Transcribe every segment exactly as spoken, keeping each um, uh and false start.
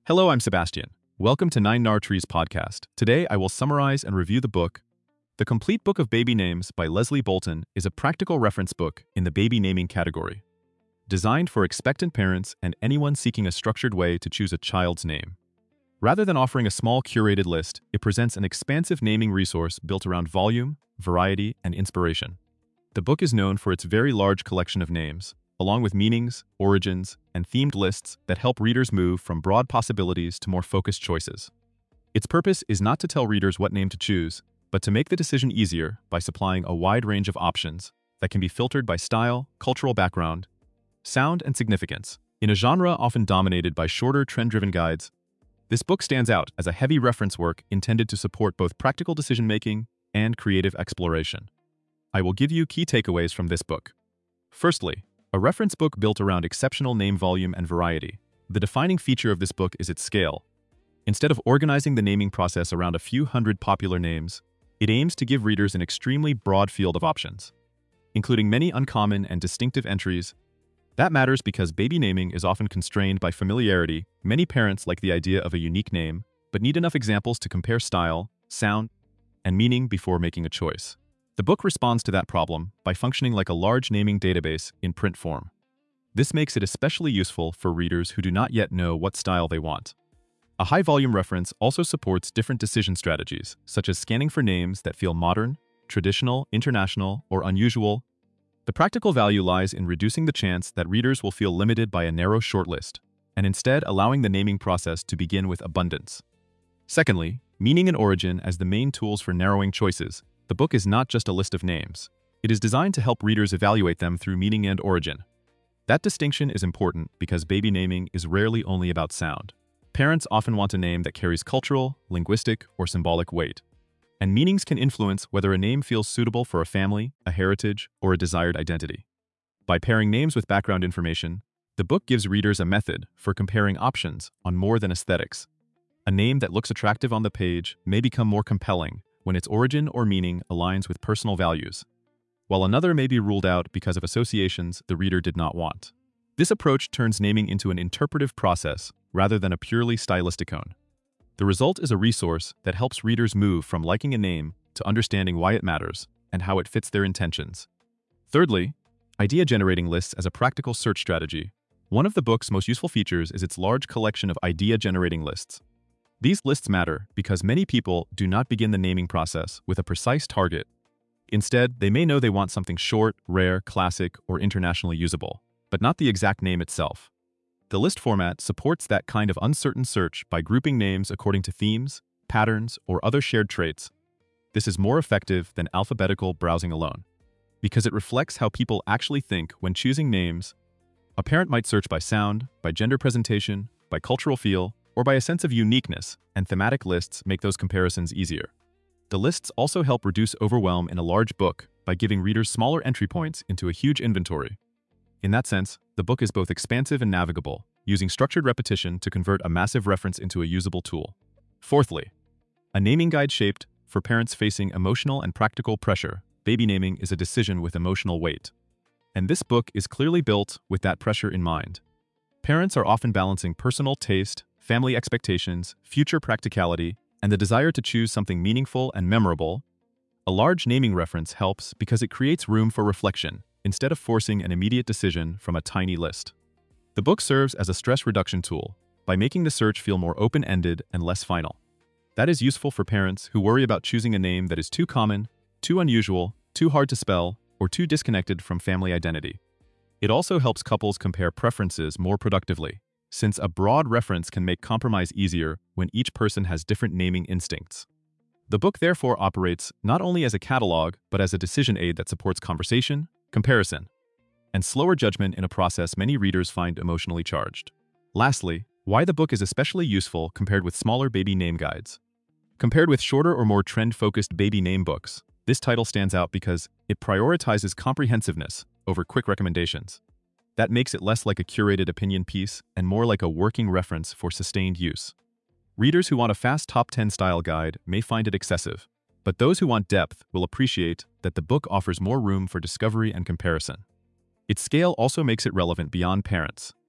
Hello, I'm Sebastian. Welcome to Nine Nar Trees podcast. Today, I will summarize and review the book. The Complete Book of Baby Names by Leslie Bolton is a practical reference book in the baby naming category, designed for expectant parents and anyone seeking a structured way to choose a child's name. Rather than offering a small curated list, it presents an expansive naming resource built around volume, variety, and inspiration. The book is known for its very large collection of names, along with meanings, origins, and themed lists that help readers move from broad possibilities to more focused choices. Its purpose is not to tell readers what name to choose, but to make the decision easier by supplying a wide range of options that can be filtered by style, cultural background, sound, and significance. In a genre often dominated by shorter, trend-driven guides, this book stands out as a heavy reference work intended to support both practical decision-making and creative exploration. I will give you key takeaways from this book. Firstly, a reference book built around exceptional name volume and variety. The defining feature of this book is its scale. Instead of organizing the naming process around a few hundred popular names, it aims to give readers an extremely broad field of options, including many uncommon and distinctive entries. That matters because baby naming is often constrained by familiarity. Many parents like the idea of a unique name, but need enough examples to compare style, sound, and meaning before making a choice. The book responds to that problem by functioning like a large naming database in print form. This makes it especially useful for readers who do not yet know what style they want. A high-volume reference also supports different decision strategies, such as scanning for names that feel modern, traditional, international, or unusual. The practical value lies in reducing the chance that readers will feel limited by a narrow shortlist, and instead allowing the naming process to begin with abundance. Secondly, meaning and origin as the main tools for narrowing choices. The book is not just a list of names. It is designed to help readers evaluate them through meaning and origin. That distinction is important because baby naming is rarely only about sound. Parents often want a name that carries cultural, linguistic, or symbolic weight. And meanings can influence whether a name feels suitable for a family, a heritage, or a desired identity. By pairing names with background information, the book gives readers a method for comparing options on more than aesthetics. A name that looks attractive on the page may become more compelling when its origin or meaning aligns with personal values, while another may be ruled out because of associations the reader did not want. This approach turns naming into an interpretive process rather than a purely stylistic one. The result is a resource that helps readers move from liking a name to understanding why it matters and how it fits their intentions. Thirdly, idea-generating lists as a practical search strategy. One of the book's most useful features is its large collection of idea-generating lists. These lists matter because many people do not begin the naming process with a precise target. Instead, they may know they want something short, rare, classic, or internationally usable, but not the exact name itself. The list format supports that kind of uncertain search by grouping names according to themes, patterns, or other shared traits. This is more effective than alphabetical browsing alone, because it reflects how people actually think when choosing names. A parent might search by sound, by gender presentation, by cultural feel, or by a sense of uniqueness, and thematic lists make those comparisons easier. The lists also help reduce overwhelm in a large book by giving readers smaller entry points into a huge inventory. In that sense, the book is both expansive and navigable, using structured repetition to convert a massive reference into a usable tool. Fourthly, a naming guide shaped for parents facing emotional and practical pressure. Baby naming is a decision with emotional weight, and this book is clearly built with that pressure in mind. Parents are often balancing personal taste, family expectations, future practicality, and the desire to choose something meaningful and memorable. A large naming reference helps because it creates room for reflection instead of forcing an immediate decision from a tiny list. The book serves as a stress reduction tool by making the search feel more open-ended and less final. That is useful for parents who worry about choosing a name that is too common, too unusual, too hard to spell, or too disconnected from family identity. It also helps couples compare preferences more productively, since a broad reference can make compromise easier when each person has different naming instincts. The book therefore operates not only as a catalog, but as a decision aid that supports conversation, comparison, and slower judgment in a process many readers find emotionally charged. Lastly, why the book is especially useful compared with smaller baby name guides. Compared with shorter or more trend-focused baby name books, this title stands out because it prioritizes comprehensiveness over quick recommendations. That makes it less like a curated opinion piece and more like a working reference for sustained use. Readers who want a fast top ten style guide may find it excessive, but those who want depth will appreciate that the book offers more room for discovery and comparison. Its scale also makes it relevant beyond parents.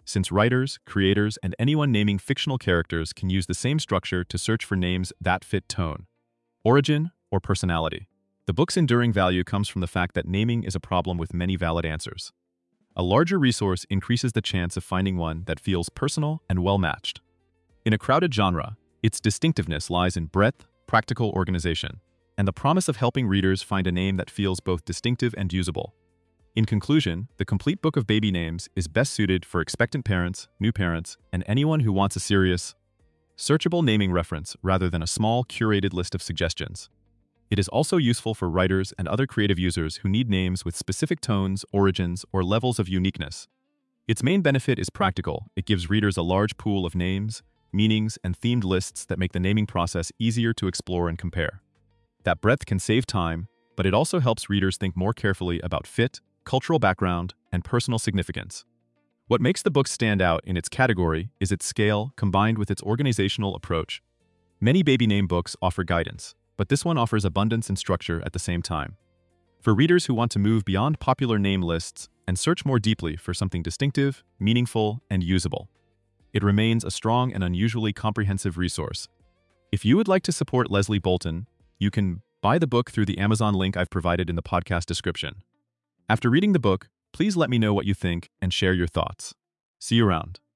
since writers, creators, and anyone naming fictional characters can use the same structure to search for names that fit tone, origin, or personality. The book's enduring value comes from the fact that naming is a problem with many valid answers. A larger resource increases the chance of finding one that feels personal and well-matched. In a crowded genre, its distinctiveness lies in breadth, practical organization, and the promise of helping readers find a name that feels both distinctive and usable. In conclusion, the complete book of baby names is best suited for expectant parents, new parents, and anyone who wants a serious, searchable naming reference rather than a small, curated list of suggestions. It is also useful for writers and other creative users who need names with specific tones, origins, or levels of uniqueness. Its main benefit is practical. It gives readers a large pool of names, meanings, and themed lists that make the naming process easier to explore and compare. That breadth can save time, but it also helps readers think more carefully about fit, cultural background, and personal significance. What makes the book stand out in its category is its scale combined with its organizational approach. Many baby name books offer guidance, but this one offers abundance and structure at the same time. For readers who want to move beyond popular name lists and search more deeply for something distinctive, meaningful, and usable, it remains a strong and unusually comprehensive resource. If you would like to support Leslie Bolton, you can buy the book through the Amazon link I've provided in the podcast description. After reading the book, please let me know what you think and share your thoughts. See you around.